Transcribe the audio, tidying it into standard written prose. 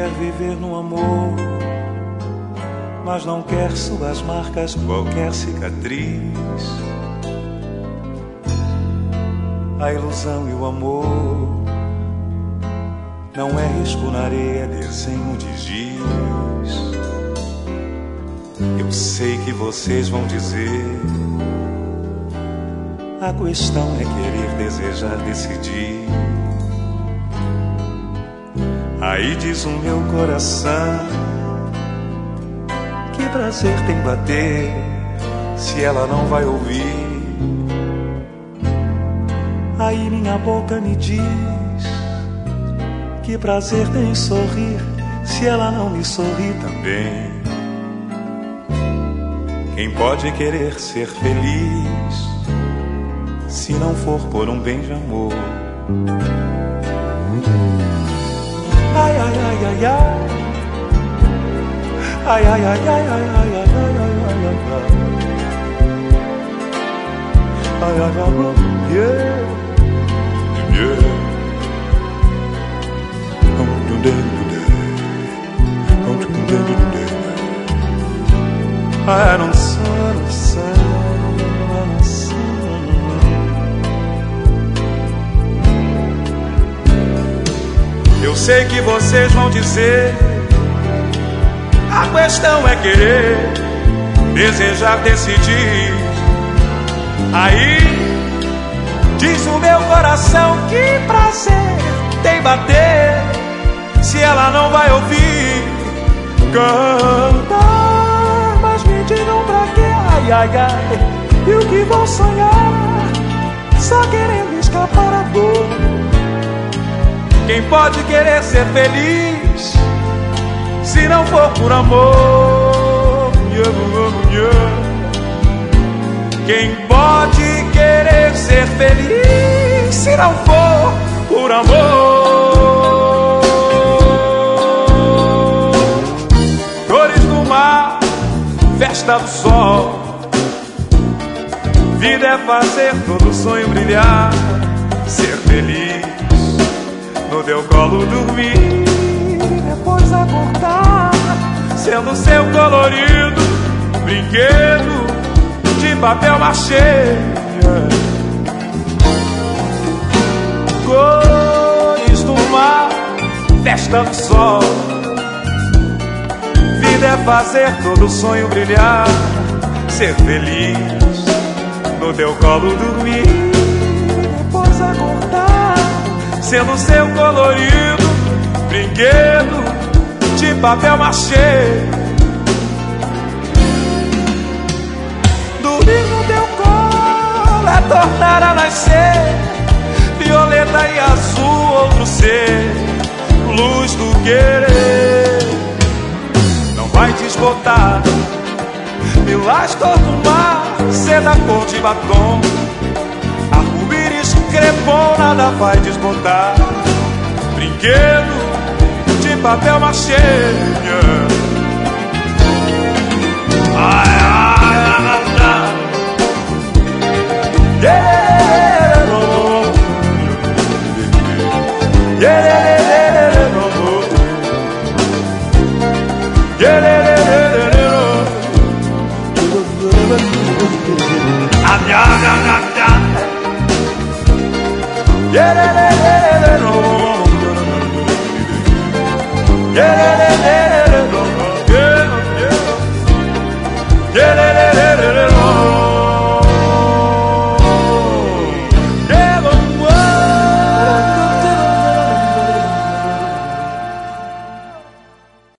quer viver no amor, mas não quer suas marcas, qualquer cicatriz. A ilusão e o amor não é risco na areia, desenho de giz. Eu sei que vocês vão dizer, a questão é querer, desejar, decidir. Aí diz o meu coração, que prazer tem bater, se ela não vai ouvir. Aí minha boca me diz, que prazer tem sorrir, se ela não me sorri também. Quem pode querer ser feliz, se não for por um bem de amor? Ai, ai, ai, ai, ai. Ai, ai, ai, ai, ai, ai, ai, ai, ai, ai, ai. Ai, ai, ai, yeah, yeah. I don't say. Eu sei que vocês vão dizer, a questão é querer, desejar, decidir. Aí diz o meu coração, que prazer tem bater, se ela não vai ouvir cantar. Mas me digam pra quê, ai, ai, ai, e o que vão sonhar, só querendo escapar à dor. Quem pode querer ser feliz, se não for por amor? Quem pode querer ser feliz, se não for por amor? Cores do mar, festa do sol, vida é fazer todo sonho brilhar, ser feliz, no teu colo dormir, depois acordar, sendo seu colorido brinquedo de papel machê. Cores do mar, festa do sol, vida é fazer todo sonho brilhar, ser feliz, no teu colo dormir, depois acordar, sendo seu colorido brinquedo de papel machê. Dormir no teu colo é tornar a nascer, violeta e azul, outro ser, luz do querer. Não vai desbotar, lilás cor do mar, seda cor de batom, arco-íris crepom, nada vai desbotar, brinquedo de papel machê. Ai, ai, ai, ai. Yeah, yeah,